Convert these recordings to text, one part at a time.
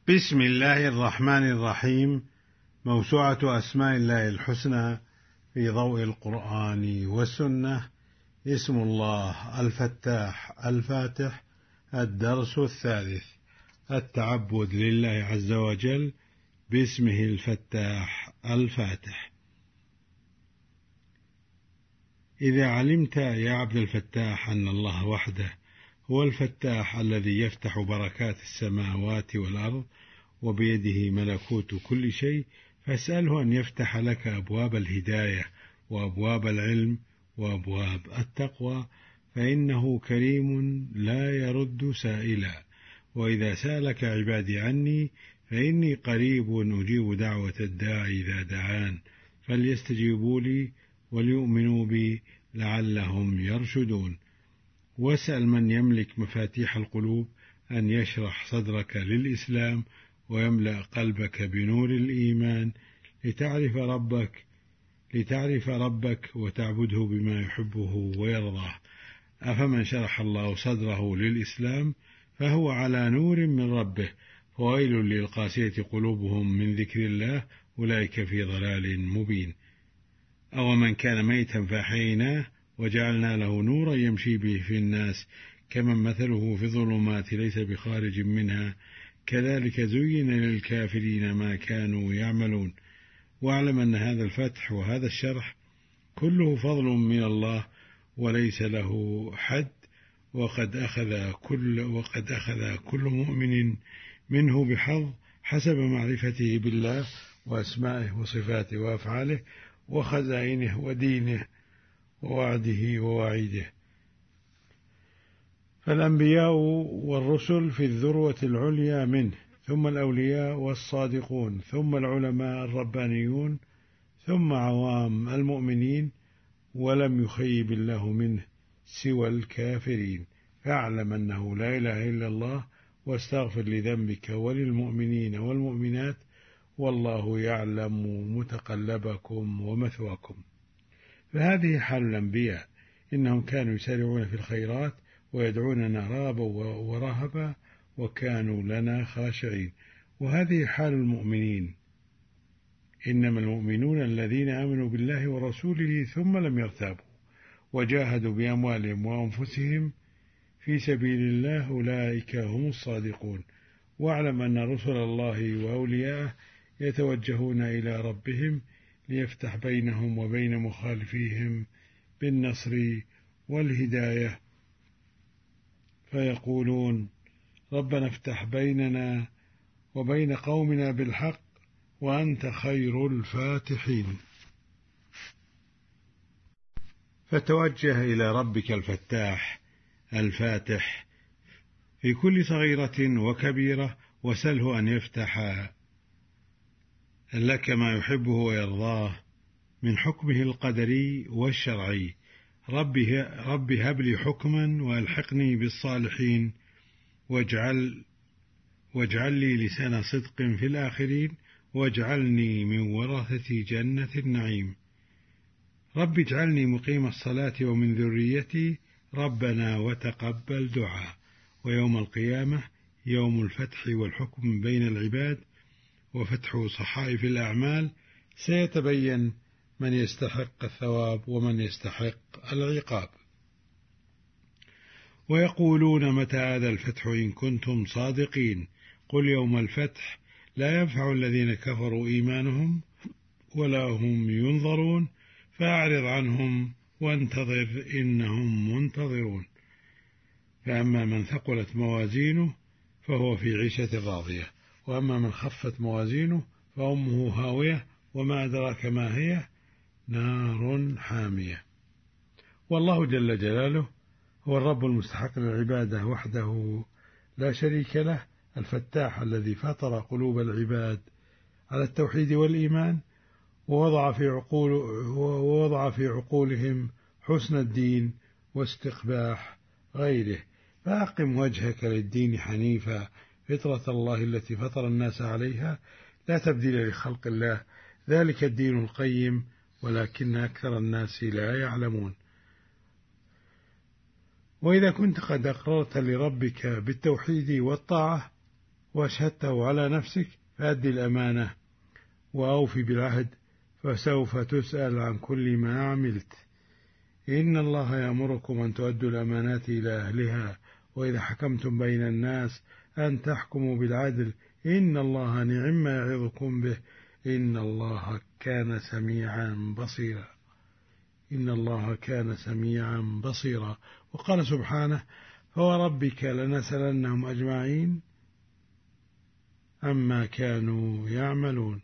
بسم الله الرحمن الرحيم. موسوعة أسماء الله الحسنى في ضوء القرآن والسنة. اسم الله الفتاح الفاتح. الدرس الثالث. التعبد لله عز وجل باسمه الفتاح الفاتح. إذا علمت يا عبد الفتاح أن الله وحده هو الفتاح الذي يفتح بركات السماوات والأرض وبيده ملكوت كل شيء، فاسأله أن يفتح لك أبواب الهداية وأبواب العلم وأبواب التقوى، فإنه كريم لا يرد سائلا. وإذا سألك عبادي عني فإني قريب أجيب دعوة الداعي إذا دعان، فليستجيبوا لي وليؤمنوا بي لعلهم يرشدون. واسأل من يملك مفاتيح القلوب أن يشرح صدرك للإسلام ويملأ قلبك بنور الإيمان لتعرف ربك وتعبده بما يحبه ويرضاه. أفمن شرح الله صدره للإسلام فهو على نور من ربه، فويل للقاسية قلوبهم من ذكر الله أولئك في ضلال مبين. أو من كان ميتا فأحييناه وجعلنا له نورا يمشي به في الناس كمن مثله في الظلمات ليس بخارج منها كذلك زين للكافرين ما كانوا يعملون. واعلم أن هذا الفتح وهذا الشرح كله فضل من الله وليس له حد، وقد أخذ كل مؤمن منه بحظ حسب معرفته بالله وأسمائه وصفاته وأفعاله وخزائنه ودينه ووعده ووعيده. فالأنبياء والرسل في الذروة العليا منه، ثم الأولياء والصادقون، ثم العلماء الربانيون، ثم عوام المؤمنين، ولم يخيب الله منه سوى الكافرين. فاعلم أنه لا إله إلا الله، واستغفر لذنبك وللمؤمنين والمؤمنات، والله يعلم متقلبكم ومثواكم. فهذه حال الأنبياء، إنهم كانوا يسارعون في الخيرات ويدعوننا رغبا ورهبا وكانوا لنا خاشعين. وهذه حال المؤمنين، إنما المؤمنون الذين آمنوا بالله ورسوله ثم لم يرتابوا وجاهدوا بأموالهم وأنفسهم في سبيل الله أولئك هم الصادقون. واعلم أن رسل الله وأولياءه يتوجهون إلى ربهم ليفتح بينهم وبين مخالفيهم بالنصر والهداية، فيقولون ربنا افتح بيننا وبين قومنا بالحق وأنت خير الفاتحين. فتوجه إلى ربك الفتاح الفاتح في كل صغيرة وكبيرة، وسله أن يفتح لك ما يحبه ويرضاه من حكمه القدري والشرعي. رب هب لي حكما وألحقني بالصالحين، واجعل لي لسان صدق في الآخرين، واجعلني من ورثة جنة النعيم. رب اجعلني مقيم الصلاة ومن ذريتي، ربنا وتقبل دعاء. ويوم القيامة يوم الفتح والحكم بين العباد وفتح صحائف الأعمال، سيتبين من يستحق الثواب ومن يستحق العقاب. ويقولون متى هذا الفتح إن كنتم صادقين؟ قل يوم الفتح لا ينفع الذين كفروا إيمانهم ولا هم ينظرون، فأعرض عنهم وانتظر إنهم منتظرون. فأما من ثقلت موازينه فهو في عيشة راضية، وأما من خفت موازينه فأمه هاوية، وما أدراك ما هي، نار حامية. والله جل جلاله هو الرب المستحق للعبادة وحده لا شريك له، الفتاح الذي فطر قلوب العباد على التوحيد والإيمان ووضع في عقولهم حسن الدين واستقباح غيره. فأقم وجهك للدين حنيفا فطرة الله التي فطر الناس عليها لا تبديل لخلق الله، ذلك الدين القيم ولكن أكثر الناس لا يعلمون. وإذا كنت قد أقررت لربك بالتوحيد والطاعة وأشهدته على نفسك فأدي الأمانة وأوفي بالعهد فسوف تسأل عن كل ما عملت. إن الله يأمركم أن تؤدوا الأمانات إلى أهلها وإذا حكمتم بين الناس أن تحكموا بالعدل إن الله نعم ما يعظكم به إن الله كان سميعا بصيرا. إن الله كان سميعا بصيرا. وقال سبحانه فوربك لنسألنهم أجمعين عما كانوا يعملون.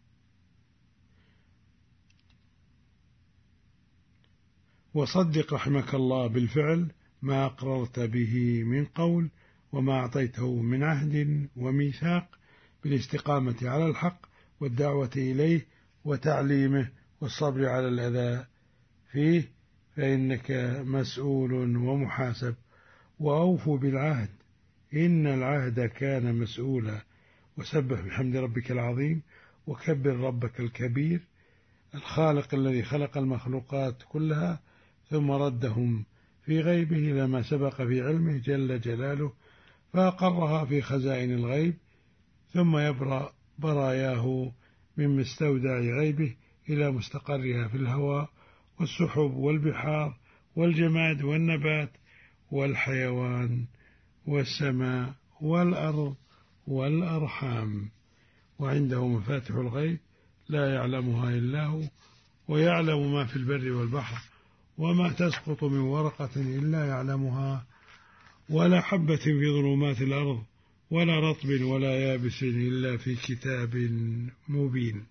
وصدق رحمك الله بالفعل ما أقررت به من قول وما أعطيته من عهد وميثاق بالاستقامة على الحق والدعوة إليه وتعليمه والصبر على الأذى فيه فإنك مسؤول ومحاسب. وأوفوا بالعهد إن العهد كان مسؤولا. وسبح بحمد ربك العظيم وكبر ربك الكبير الخالق الذي خلق المخلوقات كلها ثم ردهم في غيبه إلى ما سبق في علمه جل جلاله فأقرها في خزائن الغيب ثم يبرأ براياه من مستودع غيبه إلى مستقرها في الهواء والسحب والبحار والجماد والنبات والحيوان والسماء والأرض والأرحام. وعنده مفاتح الغيب لا يعلمها إلا هو ويعلم ما في البر والبحر وما تسقط من ورقة إلا يعلمها ولا حبة في ظلمات الأرض ولا رطب ولا يابس إلا في كتاب مبين.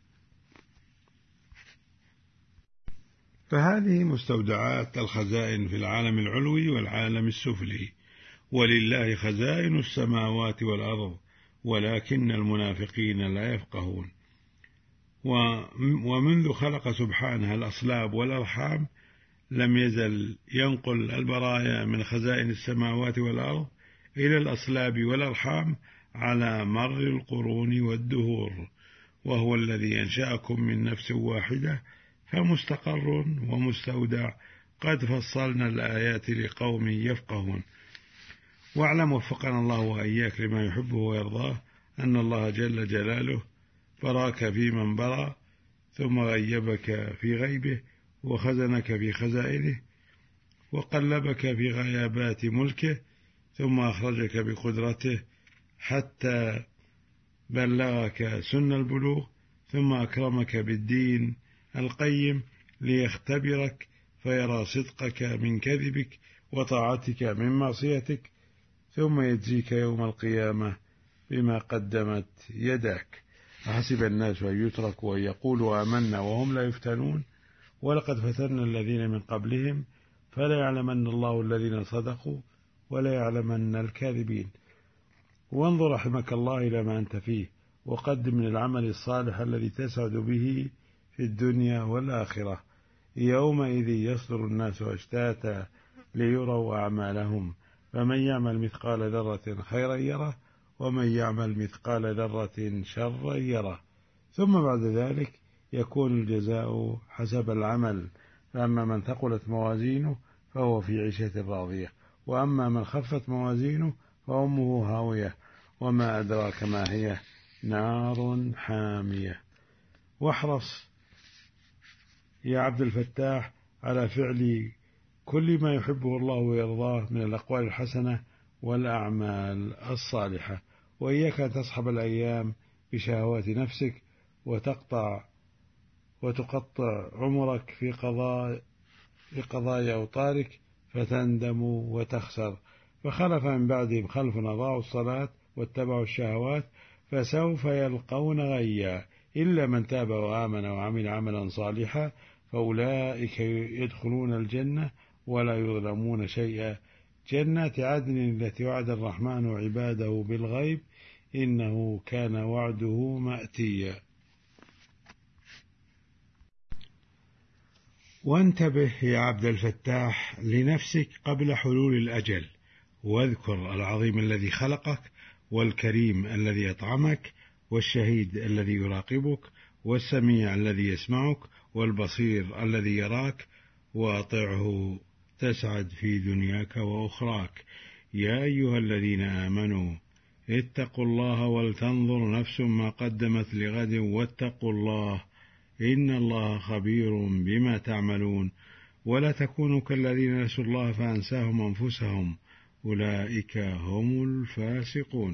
فهذه مستودعات الخزائن في العالم العلوي والعالم السفلي. ولله خزائن السماوات والأرض ولكن المنافقين لا يفقهون. ومنذ خلق سبحانه الأصلاب والأرحام لم يزل ينقل البرايا من خزائن السماوات والأرض إلى الأصلاب والأرحام على مر القرون والدهور. وهو الذي أنشأكم من نفس واحدة فمستقر ومستودع قد فصلنا الآيات لقوم يفقهون. واعلم وفقنا الله وإياك لما يحبه ويرضاه أن الله جل جلاله براك في من برا ثم غيبك في غيبه وخزنك في خزائنه وقلبك في غيابات ملكه ثم أخرجك بقدرته حتى بلغك سن البلوغ ثم أكرمك بالدين القيم ليختبرك فيرى صدقك من كذبك وطاعتك من معصيتك ثم يجزيك يوم القيامة بما قدمت يداك. أحسب الناس أن يتركوا أن يقولوا آمنا وهم لا يفتنون ولقد فتنا الذين من قبلهم فلا يعلمن الله الذين صدقوا ولا يعلمن الكاذبين. وانظر رحمك الله إلى ما أنت فيه وقدم من العمل الصالح الذي تسعد به في الدنيا والآخرة. يومئذ يصدر الناس أشتاتا ليروا أعمالهم فمن يعمل مثقال ذرة خيرا يره ومن يعمل مثقال ذرة شرا يره ثم بعد ذلك يكون الجزاء حسب العمل. فأما من ثقلت موازينه فهو في عيشة راضية وأما من خفت موازينه فأمه هاوية وما أدراك ما هي نار حامية. واحرص يا عبد الفتاح على فعل كل ما يحبه الله ويرضاه من الأقوال الحسنة والأعمال الصالحة. وإياك أن تصحب الأيام بشهوات نفسك وتقطع عمرك في قضايا أوطارك فتندم وتخسر. فخلف من بعدهم خلف أضاعوا الصلاة واتبعوا الشهوات فسوف يلقون غيا إلا من تاب وآمن وعمل عملا صالحا فأولئك يدخلون الجنة ولا يظلمون شيئا. جنات عدن التي وعد الرحمن عباده بالغيب إنه كان وعده مأتيا. وانتبه يا عبد الفتاح لنفسك قبل حلول الأجل واذكر العظيم الذي خلقك والكريم الذي يطعمك والشهيد الذي يراقبك والسميع الذي يسمعك والبصير الذي يراك وأطعه تسعد في دنياك وأخراك. يا أيها الذين آمنوا اتقوا الله ولتنظر نفس ما قدمت لغد واتقوا الله إن الله خبير بما تعملون ولا تكونوا كالذين نسوا الله فأنساهم أنفسهم أولئك هم الفاسقون.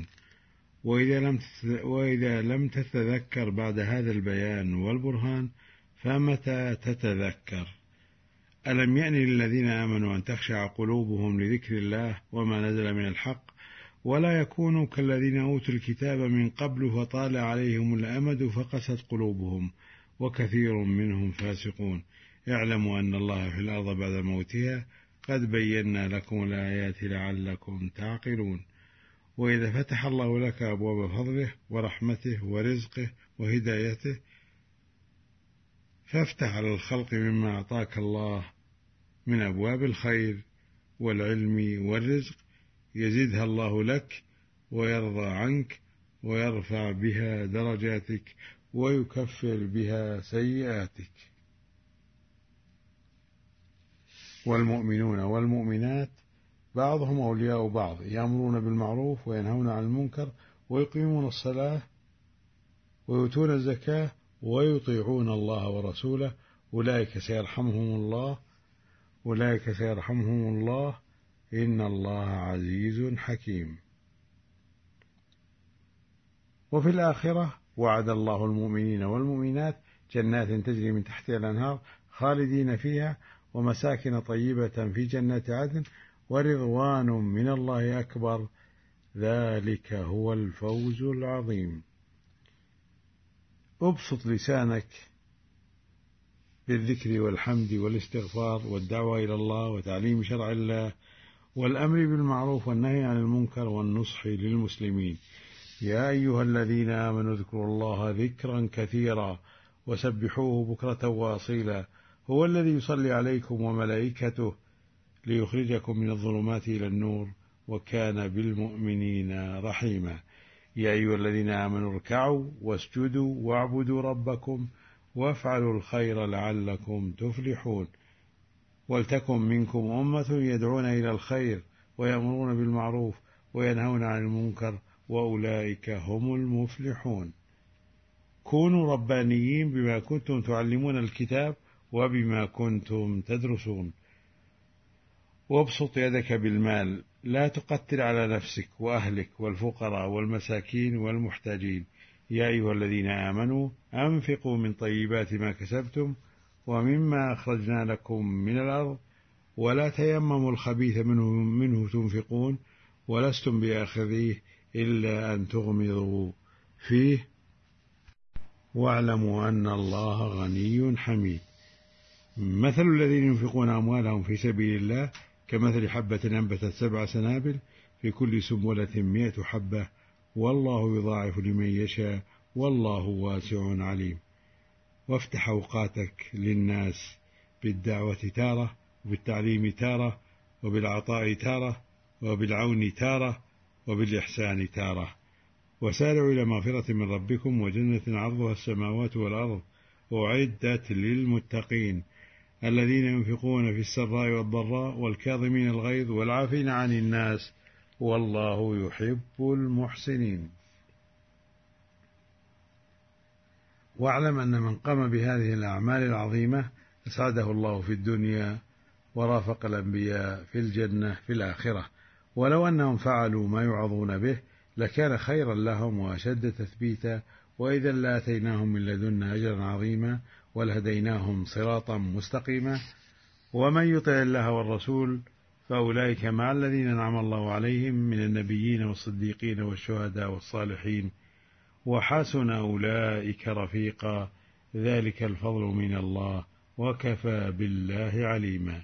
وإذا لم تتذكر بعد هذا البيان والبرهان فمتى تتذكر؟ ألم يأن للذين آمنوا أن تخشع قلوبهم لذكر الله وما نزل من الحق ولا يكونوا كالذين أوتوا الكتاب من قبل فطال عليهم الأمد فقست قلوبهم وكثير منهم فاسقون. اعلموا أن الله في الأرض بعد موتها قد بينا لكم الآيات لعلكم تعقلون. وإذا فتح الله لك أبواب فضله ورحمته ورزقه وهدايته فافتح على الخلق مما أعطاك الله من أبواب الخير والعلم والرزق يزدها الله لك ويرضى عنك ويرفع بها درجاتك ويكفر بها سيئاتك. والمؤمنون والمؤمنات بعضهم أولياء بعض يأمرون بالمعروف وينهون عن المنكر ويقيمون الصلاة ويؤتون الزكاة ويطيعون الله ورسوله أولئك سيرحمهم الله إن الله عزيز حكيم. وفي الآخرة وعد الله المؤمنين والمؤمنات جنات تجري من تحتها الأنهار خالدين فيها ومساكن طيبة في جنات عدن ورضوان من الله أكبر ذلك هو الفوز العظيم. ابسط لسانك بالذكر والحمد والاستغفار والدعوة إلى الله وتعليم شرع الله والأمر بالمعروف والنهي عن المنكر والنصح للمسلمين. يا أيها الذين آمنوا اذكروا الله ذكرا كثيرا وسبحوه بكرة وأصيلا هو الذي يصلي عليكم وملائكته ليخرجكم من الظلمات إلى النور وكان بالمؤمنين رحيما. يا أيها الذين آمنوا اركعوا واسجدوا واعبدوا ربكم وافعلوا الخير لعلكم تفلحون. ولتكن منكم أمة يدعون إلى الخير ويأمرون بالمعروف وينهون عن المنكر وأولئك هم المفلحون. كونوا ربانيين بما كنتم تعلمون الكتاب وبما كنتم تدرسون. وابسط يدك بالمال لا تقتل على نفسك وأهلك والفقراء والمساكين والمحتاجين. يا أيها الذين آمنوا أنفقوا من طيبات ما كسبتم ومما أخرجنا لكم من الأرض ولا تيمموا الخبيث منه تنفقون ولستم بآخذيه إلا أن تغمضوا فيه واعلموا أن الله غني حميد. مثل الذين ينفقون أموالهم في سبيل الله كمثل حبة أنبتت 7 سنابل في كل سنبلة 100 حبة والله يضاعف لمن يشاء والله واسع عليم. وافتح أوقاتك للناس بالدعوة تارة وبالتعليم تارة وبالعطاء تارة وبالعون تارة وبالإحسان تارة. وسارعوا إلى مغفرة من ربكم وجنة عرضها السماوات والأرض أعدت للمتقين الذين ينفقون في السراء والضراء والكاظمين الغيظ والعافين عن الناس والله يحب المحسنين. واعلم أن من قام بهذه الأعمال العظيمة أسعده الله في الدنيا ورافق الأنبياء في الجنة في الآخرة. ولو أنهم فعلوا ما يوعظون به لكان خيرا لهم وأشد تثبيتا وإذا لآتيناهم من لدنا أجرا عظيما ولهديناهم صراطا مستقيما. ومن يطع الله والرسول فأولئك مع الذين أنعم الله عليهم من النبيين والصديقين والشهداء والصالحين وحسن أولئك رفيقا ذلك الفضل من الله وكفى بالله عليما.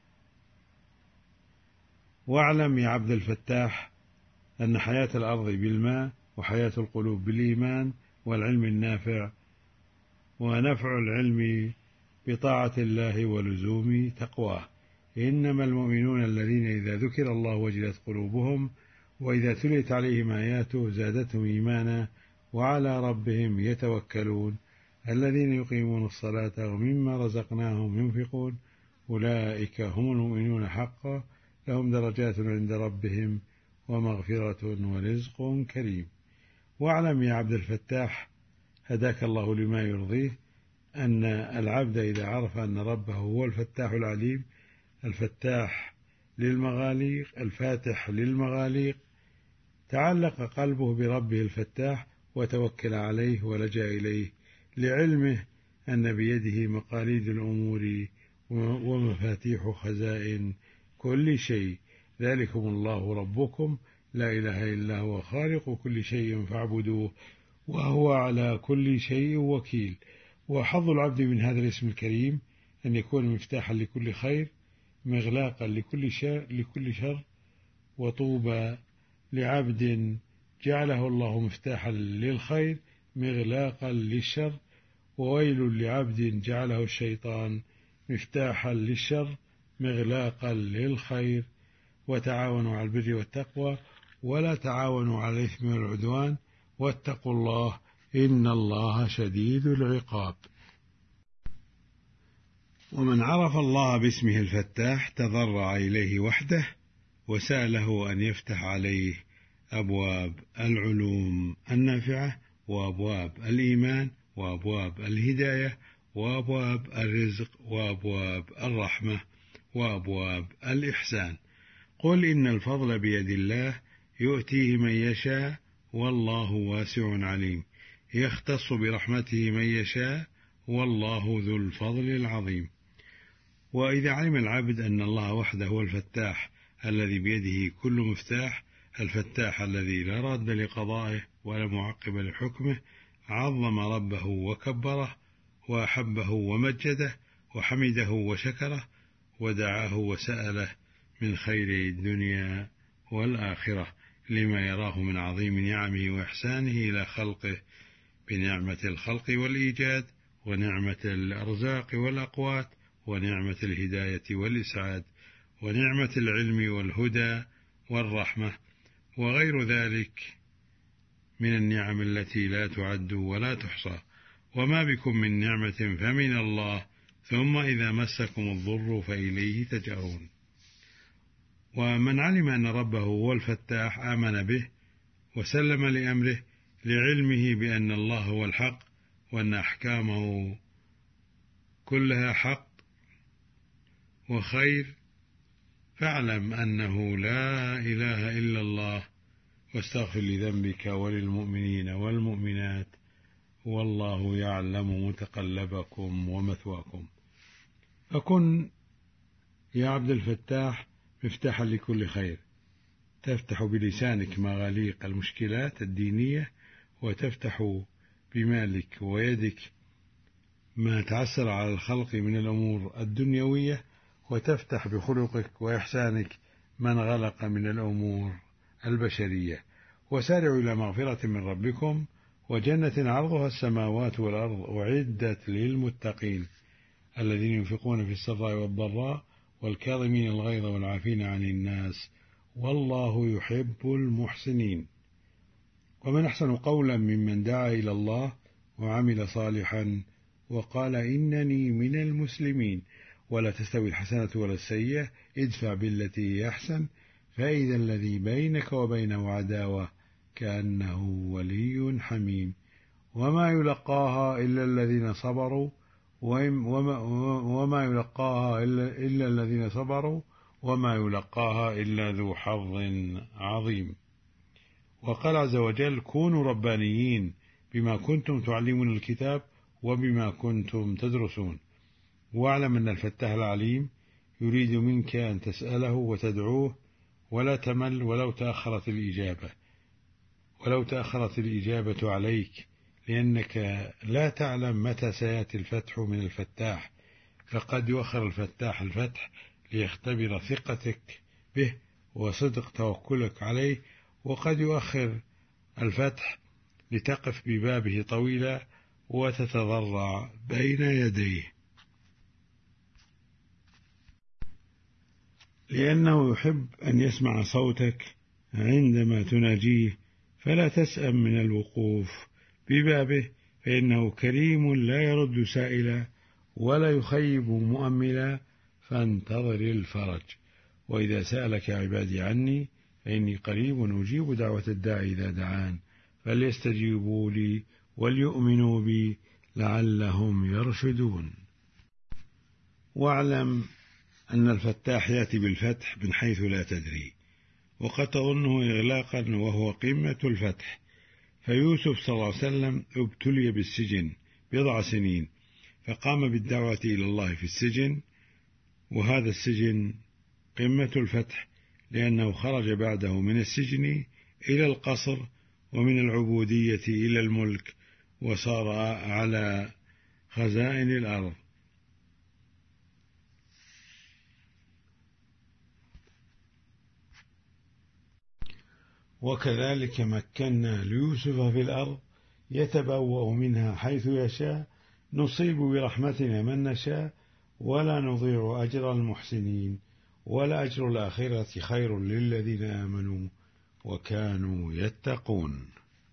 واعلم يا عبد الفتاح أن حياة الأرض بالماء وحياة القلوب بالإيمان والعلم النافع ونفع العلم بطاعة الله ولزوم تقواه. إنما المؤمنون الذين إذا ذكر الله وجلت قلوبهم وإذا تليت عليهم آياته زادتهم إيمانا وعلى ربهم يتوكلون الذين يقيمون الصلاة ومما رزقناهم ينفقون أولئك هم المؤمنون حقا لهم درجات عند ربهم ومغفرة ورزق كريم. واعلم يا عبد الفتاح هداك الله لما يرضيه أن العبد إذا عرف أن ربه هو الفتاح العليم، الفتاح للمغاليق الفاتح للمغاليق، تعلق قلبه بربه الفتاح وتوكل عليه ولجأ إليه، لعلمه أن بيده مقاليد الأمور ومفاتيح خزائن كل شيء. ذلكم الله ربكم لا إله إلا هو خالق كل شيء فاعبدوه وهو على كل شيء وكيل. وحظ العبد من هذا الاسم الكريم أن يكون مفتاحا لكل خير، مغلاقا لكل شر. وطوبى لعبد جعله الله مفتاحا للخير مغلاقا للشر، وويل لعبد جعله الشيطان مفتاحا للشر مغلاقا للخير. وتعاونوا على البر والتقوى ولا تعاونوا على الإثم والعدوان واتقوا الله إن الله شديد العقاب. ومن عرف الله باسمه الفتاح تضرع إليه وحده وسأله أن يفتح عليه أبواب العلوم النافعة وأبواب الإيمان وأبواب الهداية وأبواب الرزق وأبواب الرحمة وأبواب الإحسان. قل إن الفضل بيد الله يؤتيه من يشاء والله واسع عليم، يختص برحمته من يشاء والله ذو الفضل العظيم. وإذا علم العبد أن الله وحده هو الفتاح الذي بيده كل مفتاح، الفتاح الذي لا راد لقضائه ولا معقب لحكمه، عظم ربه وكبره وأحبه ومجده وحمده وشكره ودعاه وسأله من خير الدنيا والآخرة لما يراه من عظيم نعمه وإحسانه إلى خلقه بنعمة الخلق والإيجاد ونعمة الأرزاق والأقوات ونعمة الهداية والإسعاد ونعمة العلم والهدى والرحمة وغير ذلك من النعم التي لا تعد ولا تحصى. وما بكم من نعمة فمن الله ثم إذا مسكم الضر فإليه تجأرون. ومن علم أن ربه هو الفتاح آمن به وسلم لأمره لعلمه بأن الله هو الحق وأن أحكامه كلها حق وخير، فاعلم أنه لا إله إلا الله واستغفر لذنبك وللمؤمنين والمؤمنات والله يعلم متقلبكم ومثواكم. فكن يا عبد الفتاح مفتاحا لكل خير، تفتح بلسانك مغاليق المشكلات الدينية، وتفتح بمالك ويدك ما تعسر على الخلق من الأمور الدنيوية، وتفتح بخلقك وإحسانك من غلق من الأمور البشرية. وسارعوا إلى مغفرة من ربكم وجنة عرضها السماوات والأرض أعدت للمتقين الذين ينفقون في السراء والضراء والكاظمين الغيظ والعافين عن الناس والله يحب المحسنين. ومن أحسن قولا ممن دعا إلى الله وعمل صالحا وقال إنني من المسلمين. ولا تستوي الحسنة ولا السيئة ادفع بالتي هي أحسن فإذا الذي بينك وبينه عداوة كأنه ولي حميم. وما يلقاها إلا الذين صبروا وما يلقاها إلا الذين صبروا وما يلقاها إلا ذو حظ عظيم. وقال عز وجل كونوا ربانيين بما كنتم تعلمون الكتاب وبما كنتم تدرسون. واعلم أن الفتاح العليم يريد منك أن تسأله وتدعوه ولا تمل ولو تأخرت الإجابة عليك، لأنك لا تعلم متى سيأتي الفتح من الفتاح، فقد يؤخر الفتاح الفتح ليختبر ثقتك به وصدق توكلك عليه، وقد يؤخر الفتح لتقف ببابه طويلا وتتضرع بين يديه، لأنه يحب أن يسمع صوتك عندما تناجيه، فلا تسأم من الوقوف ببابه، فإنه كريم لا يرد سائلا ولا يخيب مؤملا، فانتظر الفرج. وإذا سألك عبادي عني فإني قريب أجيب دعوة الداعي إذا دعان فليستجيبوا لي وليؤمنوا بي لعلهم يرشدون. واعلم أن الفتاح يأتي بالفتح من حيث لا تدري، وقد تظنه إغلاقا وهو قمة الفتح. فيوسف صلى الله عليه وسلم ابتلي بالسجن 10 سنين، فقام بالدعوة إلى الله في السجن، وهذا السجن قمة الفتح، لأنه خرج بعده من السجن إلى القصر، ومن العبودية إلى الملك، وصار على خزائن الأرض. وكذلك مكنا ليوسف في الأرض يتبوأ منها حيث يشاء، نصيب برحمتنا من نشاء، ولا نضيع أجر المحسنين، ولأجر الآخرة خير للذين آمنوا وكانوا يتقون.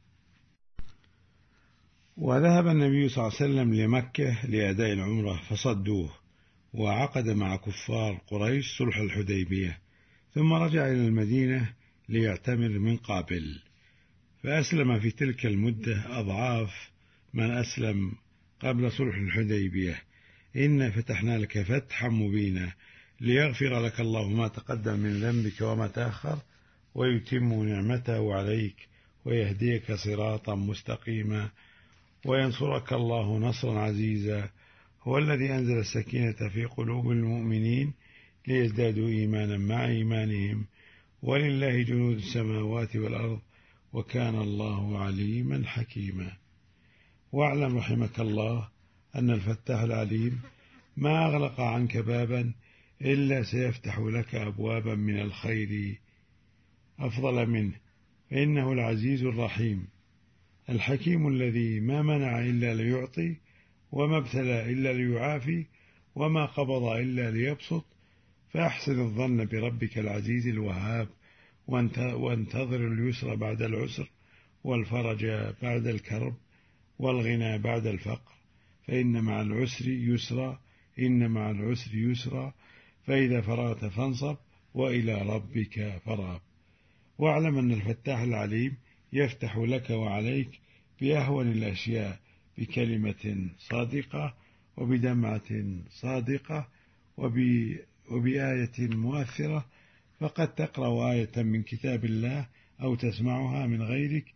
وذهب النبي صلى الله عليه وسلم لمكة لأداء العمرة فصدوه، وعقد مع كفار قريش صلح الحديبية، ثم رجع إلى المدينة ليعتمر من قابل، فأسلم في تلك المدة أضعاف من أسلم قبل صلح الحديبية. إنا فتحنا لك فتحا مبينا ليغفر لك الله ما تقدم من ذنبك وما تأخر، ويتم نعمته عليك، ويهديك صراطا مستقيما، وينصرك الله نصرا عزيزا. هو الذي أنزل السكينة في قلوب المؤمنين ليزدادوا إيمانا مع إيمانهم، ولله جنود السماوات والأرض، وكان الله عليما حكيما. واعلم رحمك الله أن الفتاح العليم ما أغلق عنك بابا إلا سيفتح لك أبوابا من الخير أفضل منه، فإنه العزيز الرحيم الحكيم الذي ما منع إلا ليعطي، وما ابتلى إلا ليعافي، وما قبض إلا ليبسط. فأحسن الظن بربك العزيز الوهاب، وانتظر اليسر بعد العسر، والفرج بعد الكرب، والغنى بعد الفقر، فإن مع العسر يسرا، إن مع العسر يسرا، فإذا فرغت فانصب، وإلى ربك فارغب. واعلم أن الفتاح العليم يفتح لك وعليك بأهون الأشياء، بكلمة صادقة، وبدمعة صادقة، وبآية مؤثرة. فقد تقرأ آية من كتاب الله أو تسمعها من غيرك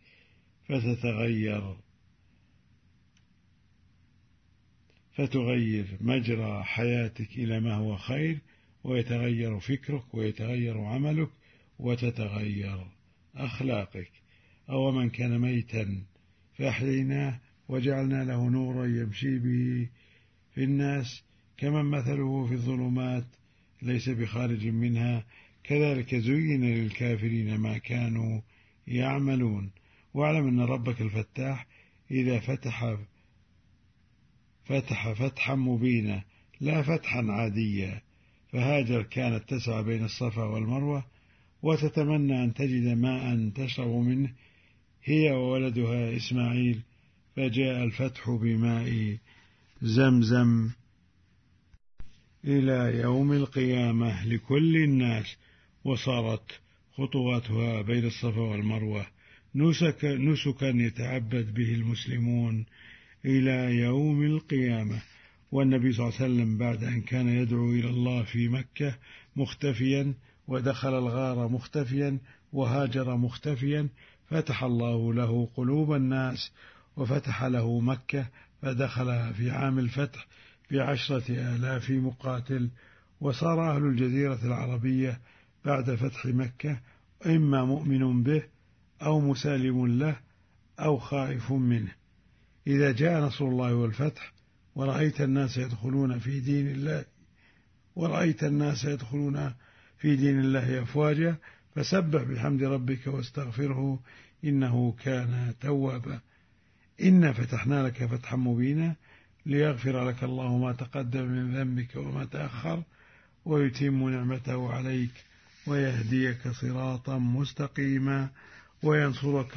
فتغير مجرى حياتك إلى ما هو خير، ويتغير فكرك، ويتغير عملك، وتتغير أخلاقك. أو من كان ميتا فأحييناه وجعلنا له نورا يمشي به في الناس كمن مثله في الظلمات ليس بخارج منها، كذلك زين للكافرين ما كانوا يعملون. واعلم أن ربك الفتاح إذا فتح فتحا مبينا لا فتحا عاديا. فهاجر كانت تسعى بين الصفا والمروة وتتمنى أن تجد ماء تشرب منه هي وولدها إسماعيل، فجاء الفتح بماء زمزم إلى يوم القيامة لكل الناس، وصارت خطواتها بين الصفا والمروة نسكا يتعبد به المسلمون إلى يوم القيامة. والنبي صلى الله عليه وسلم بعد أن كان يدعو إلى الله في مكة مختفيا، ودخل الغار مختفيا، وهاجر مختفيا، فتح الله له قلوب الناس، وفتح له مكة، فدخلها في عام الفتح ب10,000 مقاتل. وصار أهل الجزيرة العربية بعد فتح مكة إما مؤمن به أو مسالم له أو خائف منه. إذا جاء نصر الله والفتح ورأيت الناس يدخلون في دين الله أفواجا، فسبح بحمد ربك واستغفره إنه كان توابا. إنا فتحنا لك فتحا مبينا ليغفر لك الله ما تقدم من ذنبك وما تأخر، ويتم نعمته عليك، ويهديك صراطا مستقيما، وينصرك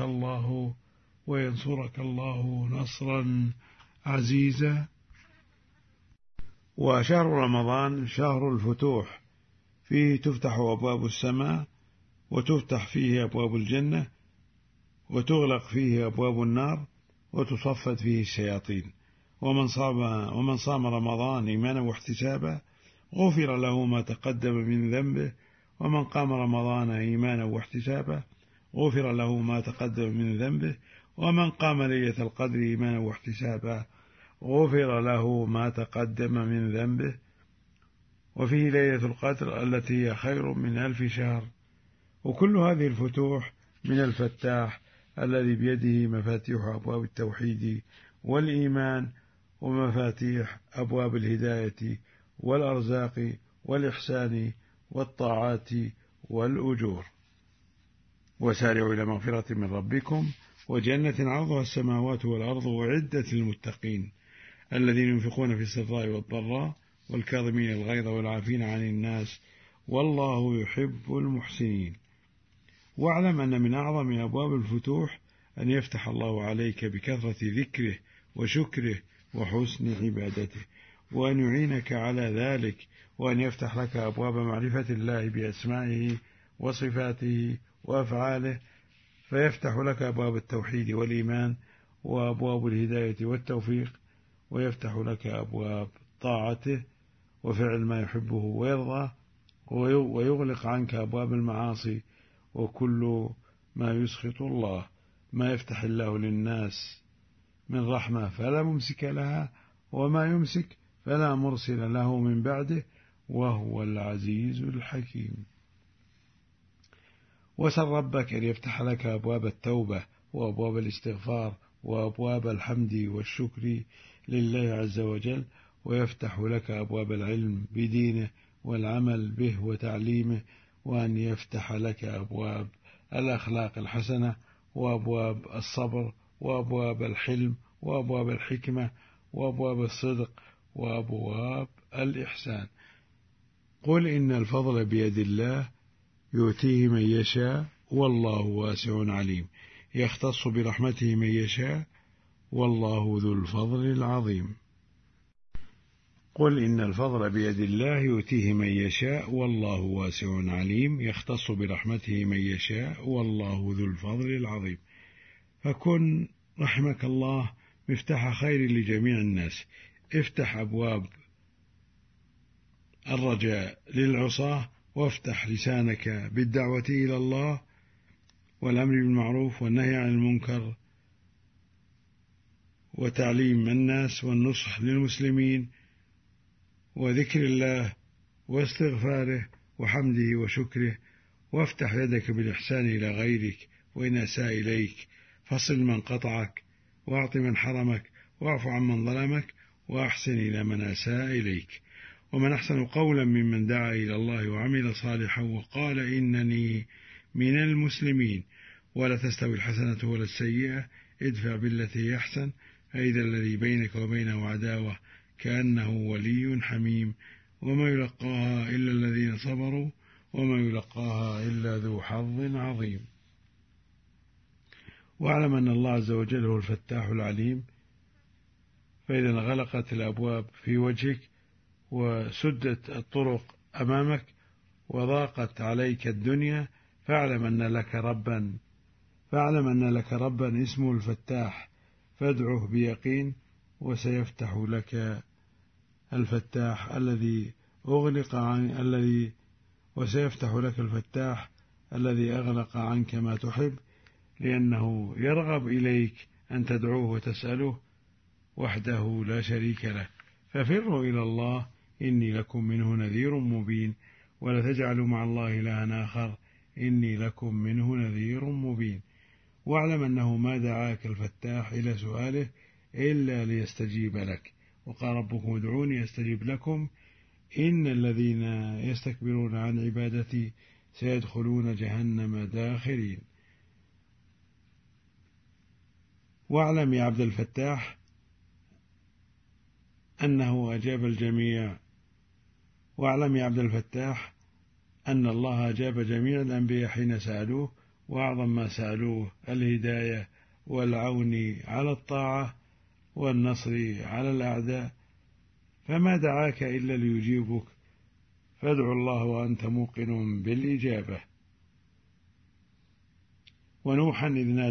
الله نصرا عزيزا. وشهر رمضان شهر الفتوح، فيه تفتح أبواب السماء وتفتح فيه أبواب الجنة، وتغلق فيه أبواب النار، وتصفد فيه الشياطين. ومن صام رمضان إيمانا واحتسابا غفر له ما تقدم من ذنبه، ومن قام رمضان إيمانا واحتسابا غفر له ما تقدم من ذنبه، ومن قام ليلة القدر إيمانا واحتسابا غفر له ما تقدم من ذنبه. وفيه ليلة القدر التي هي خير من 1000 شهر. وكل هذه الفتوح من الفتاح الذي بيده مفاتيح أبواب التوحيد والإيمان، ومفاتيح أبواب الهداية والأرزاق والإحسان والطاعات والأجور. وسارعوا إلى مغفرة من ربكم وجنة عرضها السماوات والأرض أعدت للمتقين الذين ينفقون في السراء والضراء والكاظمين الغيظ والعافين عن الناس والله يحب المحسنين. واعلم أن من أعظم أبواب الفتوح أن يفتح الله عليك بكثرة ذكره وشكره وحسن عبادته، وأن يعينك على ذلك، وأن يفتح لك أبواب معرفة الله بأسمائه وصفاته وأفعاله، فيفتح لك أبواب التوحيد والإيمان وأبواب الهداية والتوفيق، ويفتح لك أبواب طاعته وفعل ما يحبه ويرضى، ويغلق عنك أبواب المعاصي وكل ما يسخط الله. ما يفتح الله للناس من رحمة فلا ممسك لها، وما يمسك فلا مرسل له من بعده، وهو العزيز الحكيم. وسل ربك أن يفتح لك أبواب التوبة وأبواب الاستغفار وأبواب الحمد والشكر لله عز وجل، ويفتح لك أبواب العلم بدينه والعمل به وتعليمه، وأن يفتح لك أبواب الأخلاق الحسنة وأبواب الصبر وأبواب الحلم وأبواب الحكمة وأبواب الصدق وأبواب الإحسان. قل إن الفضل بيد الله يؤتيه من يشاء والله واسع عليم، يختص برحمته من يشاء والله ذو الفضل العظيم. قل إن الفضل بيد الله يؤتيه من يشاء والله واسع عليم، يختص برحمته من يشاء والله ذو الفضل العظيم. فكن رحمك الله مفتاح خير لجميع الناس. افتح أبواب الرجاء للعصاة، وافتح لسانك بالدعوة إلى الله والأمر بالمعروف والنهي عن المنكر وتعليم الناس والنصح للمسلمين وذكر الله واستغفاره وحمده وشكره. وافتح يدك بالإحسان إلى غيرك وإن أساء إليك، فصل من قطعك واعط من حرمك، واعف عن من ظلمك، وأحسن إلى من أساء إليك. ومن أحسن قولا ممن دعا إلى الله وعمل صالحا وقال إنني من المسلمين. ولا تستوي الحسنة ولا السيئة، ادفع بالتي هي أحسن، فإذا الذي بينك وبينه عداوة كأنه ولي حميم. وما يلقاها إلا الذين صبروا وما يلقاها إلا ذو حظ عظيم. واعلم أن الله عز وجل هو الفتاح العليم، فإذا غلقت الأبواب في وجهك وسدت الطرق أمامك وضاقت عليك الدنيا، فاعلم أن لك ربا اسمه الفتاح، فادعه بيقين وسيفتح لك الفتاح الذي وسيفتح لك الفتاح الذي أغلق عنك ما تحب، لأنه يرغب إليك أن تدعوه وتسأله وحده لا شريك له. ففروا إلى الله إني لكم منه نذير مبين، ولا تجعلوا مع الله إلها آخر إني لكم منه نذير مبين. واعلم أنه ما دعاك الفتاح إلى سؤاله إلا ليستجيب لك، وقال ربكم ادعوني أستجيب لكم إن الذين يستكبرون عن عبادتي سيدخلون جهنم داخرين. واعلم يا عبد الفتاح أنه أجاب الجميع، واعلم يا عبد الفتاح أن الله أجاب جميع الأنبياء حين سألوه، وأعظم ما سألوه الهداية والعون على الطاعة والنصر على الأعداء، فما دعاك إلا ليجيبك، فادعوا الله وأنت موقن بالإجابة. ونوحا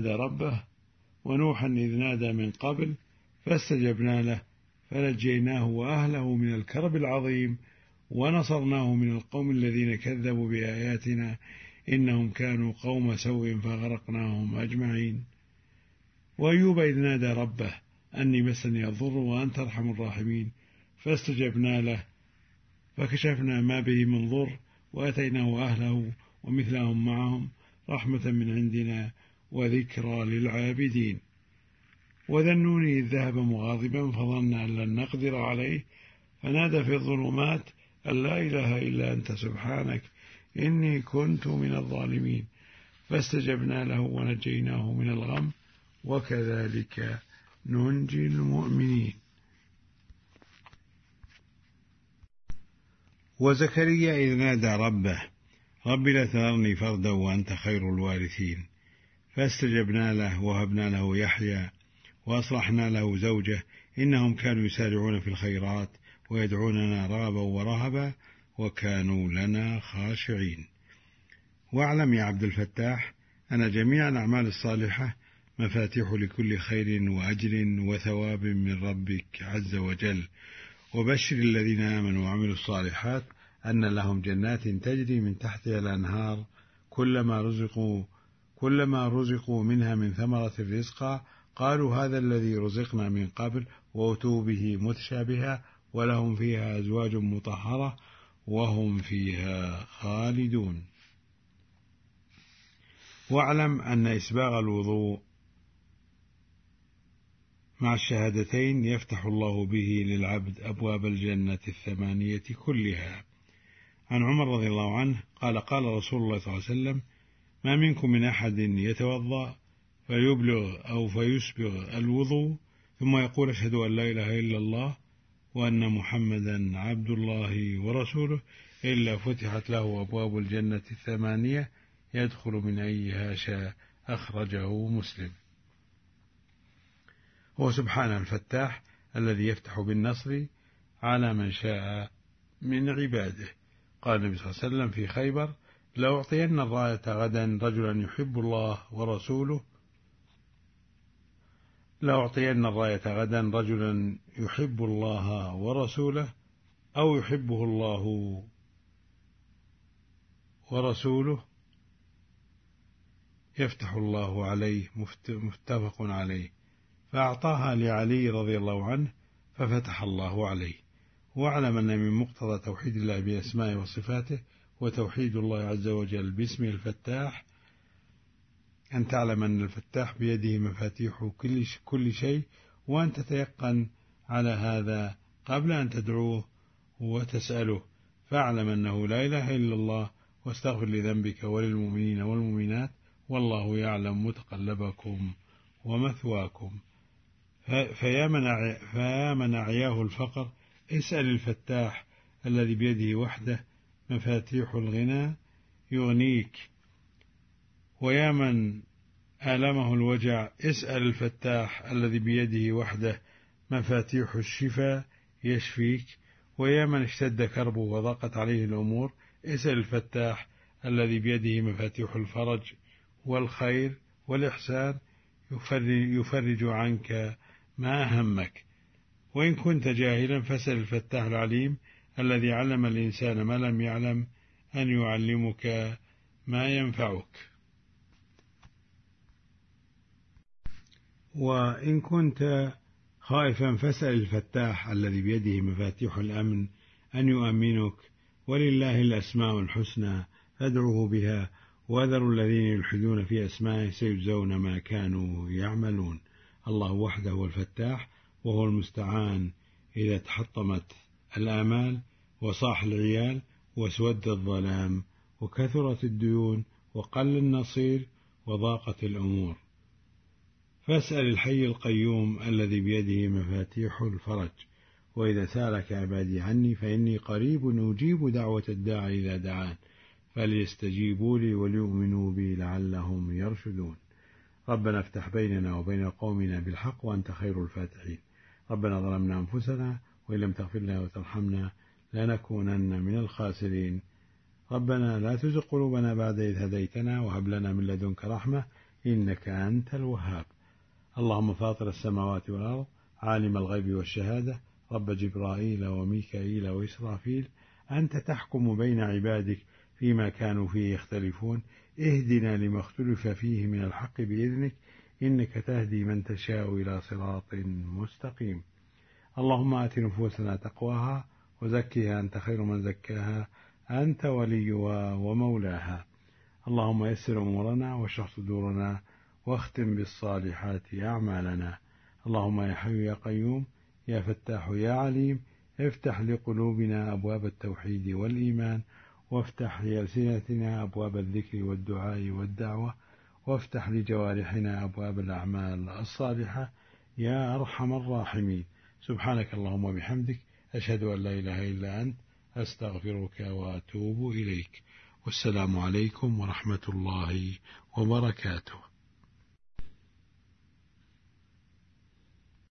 إذ نادى من قبل فاستجبنا له فنجيناه وأهله من الكرب العظيم ونصرناه من القوم الذين كذبوا بآياتنا إنهم كانوا قوم سوء فغرقناهم أجمعين. وأيوب إذ نادى ربه أني مسني الضر وأنت أرحم الراحمين فاستجبنا له فكشفنا ما به من ضر وأتيناه أهله ومثلهم معهم رحمة من عندنا وذكرى للعابدين. وذا النون إذ ذهب مغاضبا فظن أن لن نقدر عليه فنادى في الظلمات أن لا إله إلا أنت سبحانك إني كنت من الظالمين فاستجبنا له ونجيناه من الغم وكذلك ننجي المؤمنين. وزكريا إذ نادى ربه رب لا تذرني فردا وأنت خير الوارثين فاستجبنا له وهبنا له يحيى وأصلحنا له زوجه إنهم كانوا يسارعون في الخيرات ويدعوننا رغبا ورهبا وكانوا لنا خاشعين. واعلم يا عبد الفتاح أن جميع الأعمال الصالحة مفاتيح لكل خير وأجر وثواب من ربك عز وجل، وبشر الذين آمنوا وعملوا الصالحات أن لهم جنات تجري من تحتها الأنهار كلما رزقوا منها من ثمرة رزقا قالوا هذا الذي رزقنا من قبل وأتوا به متشابها ولهم فيها أزواج مطهرة وهم فيها خالدون. واعلم أن إسباغ الوضوء مع الشهادتين يفتح الله به للعبد أبواب الجنة 8 كلها. عن عمر رضي الله عنه قال قال رسول الله صلى الله عليه وسلم ما منكم من أحد يتوضأ فيبلغ أو فيسبغ الوضوء ثم يقول أشهد أن لا إله إلا الله وأن محمدا عبد الله ورسوله إلا فتحت له أبواب الجنة 8 يدخل من أيها شاء. أخرجه مسلم. هو سبحانه الفتاح الذي يفتح بالنصر على من شاء من عباده. قال النبي صلى الله عليه وسلم في خيبر لأعطين الراية غدا رجلا يحب الله ورسوله يحب الله ورسوله أو يحبه الله ورسوله يفتح الله عليه. متفق عليه. فأعطاها لعلي رضي الله عنه ففتح الله عليه. واعلم أن من مقتضى توحيد الله بأسمائه وصفاته وتوحيد الله عز وجل باسمه الفتاح أن تعلم أن الفتاح بيده مفاتيح كل شيء وأن تتيقن على هذا قبل أن تدعوه وتسأله. فاعلم أنه لا إله إلا الله واستغفر لذنبك وللمؤمنين والمؤمنات والله يعلم متقلبكم ومثواكم. فيا من أعياه الفقر اسأل الفتاح الذي بيده وحده مفاتيح الغنى يغنيك. ويا من آلمه الوجع اسأل الفتاح الذي بيده وحده مفاتيح الشفاء يشفيك. ويا من اشتد كربه وضاقت عليه الأمور اسأل الفتاح الذي بيده مفاتيح الفرج والخير والإحسان يفرج عنك ما أهمك. وإن كنت جاهلا فاسأل الفتاح العليم الذي علم الإنسان ما لم يعلم أن يعلمك ما ينفعك. وإن كنت خائفا فاسأل الفتاح الذي بيده مفاتيح الأمن أن يؤمنك. ولله الأسماء الحسنى فادعوه بها وذروا الذين يلحدون في أسمائه سيجزون ما كانوا يعملون. الله وحده هو الفتاح وهو المستعان إذا تحطمت الآمال وصاح العيال واسود الظلام وكثرت الديون وقل النصير وضاقت الأمور. فاسأل الحي القيوم الذي بيده مفاتيح الفرج. وإذا سألك عبادي عني فإني قريب أجيب دعوة الداعي إذا دعان فليستجيبوا لي وليؤمنوا بي لعلهم يرشدون. ربنا افتح بيننا وبين قومنا بالحق وأنت خير الفاتحين. ربنا ظلمنا أنفسنا وإن لم تغفر لنا وترحمنا لنكونن من الخاسرين. ربنا لا تزغ قلوبنا بعد إذ هديتنا وهب لنا من لدنك رحمة إنك أنت الوهاب. اللهم فاطر السماوات والأرض عالم الغيب والشهادة رب جبرائيل وميكائيل وإسرافيل، أنت تحكم بين عبادك فيما كانوا فيه يختلفون، اهدنا لما اختلف فيه من الحق بإذنك، إنك تهدي من تشاء إلى صراط مستقيم. اللهم آت نفوسنا تقواها وزكها أنت خير من زكاها، أنت وليها ومولاها. اللهم يسر أمورنا واشرح صدورنا واختم بالصالحات أعمالنا. اللهم يا حي يا قيوم يا فتاح يا عليم، افتح لقلوبنا أبواب التوحيد والإيمان، وافتح لألسنتنا أبواب الذكر والدعاء والدعوة، وافتح لجوارحنا أبواب الأعمال الصالحة يا أرحم الراحمين. سبحانك اللهم وبحمدك، أشهد أن لا إله إلا أنت، أستغفرك وأتوب إليك. والسلام عليكم ورحمة الله وبركاته.